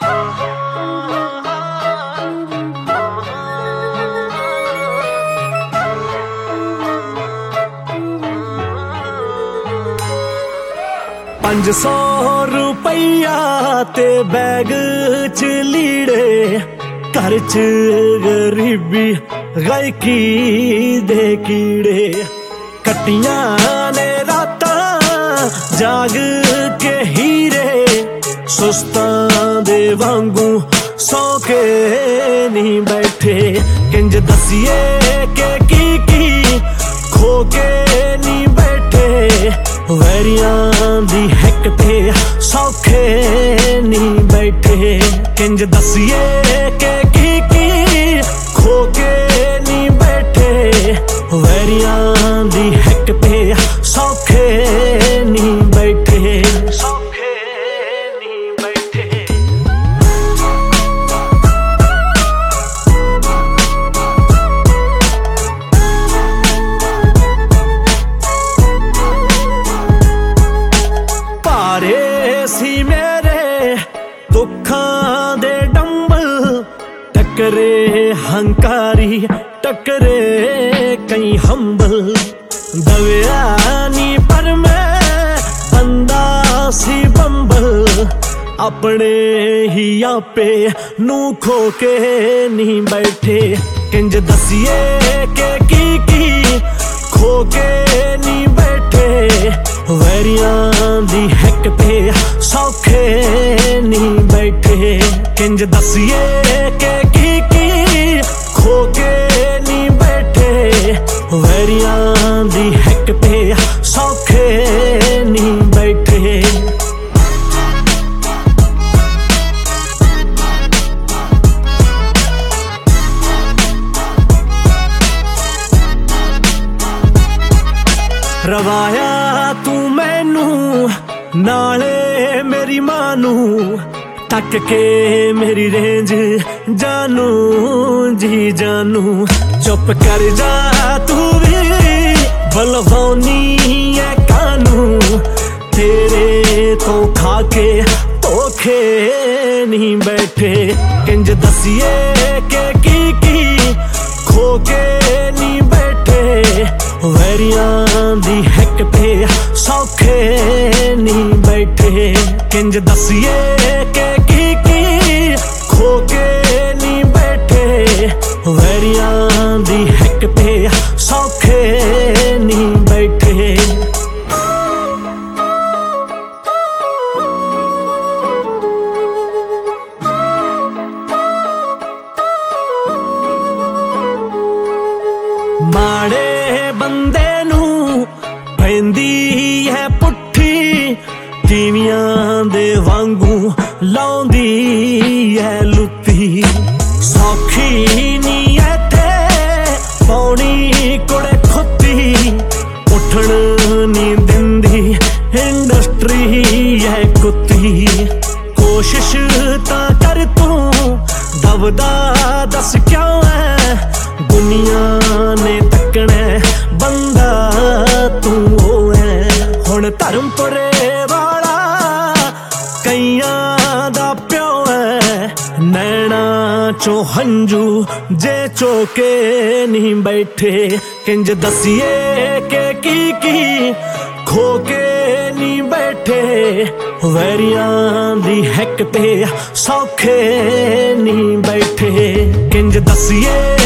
₹500 ते बैग च लीड़े, घर च गरीबी गायकी दे कीड़े। कट्टियां ने रातां जाग के हीरे, सुस्तां दे वांगू सौ के नहीं बैठे। किंज दसिए के की खो के नहीं बैठे, वैरियां दी हैक ते सौखे नहीं बैठे। किंज दसिए के की खो के नहीं बैठे, वैरियां दी हैक ते सौखे नहीं बैठे। सौखे नहीं बैठे। भारे सी मेरे दुखां दे डंबल, टकरे हंकारी टकरे कई हंबल। दविया नी पर मैं बंदा सी बंबल, अपने ही आपे नू खो के नहीं बैठे। किंज दसिए के की खो के नहीं बैठे, वैरियां दी हैक ते सौखे नहीं बैठे। किंज दसिए के की खो के नहीं बैठे, वैरियां दी हैक ते सौखे नहीं बैठे। रवाया तू मैनू नाले मेरी मानू, तक के मेरी रेंज जानू जी जानू। चुप कर जा तू भी बलवानी है कानू, तेरे तो खा के धोखे नहीं बैठे। किंज दसिए के की खो के नहीं बैठे, वैरियां दी हैक ते सौखे नहीं बैठे। किंज दसिए के की खो के नहीं बैठे, वैरियां दी हैक ते सौखे नहीं बैठे। माड़े बंदे नू पैंदी है पुट्ठी, तीवियां दे वांगू लाउंदी है लुत्ती। सौखी नी ऐथे पौनी कुड़े खुत्ती, उठण नी दिंदी इंडस्ट्री है कुत्ती। कोशिश तां कर तू दबदा दस क्यों है, दुनिया ने तकना बंदा तू है। हुण धर्मपुरे वाला कईयां दा प्यो है, नैना चो हंजू जे चोके नहीं बैठे। किंज दसिए के की खो के नहीं बैठे, वैरियां दी हैक ते सौखे नहीं बैठे। किंज दसिए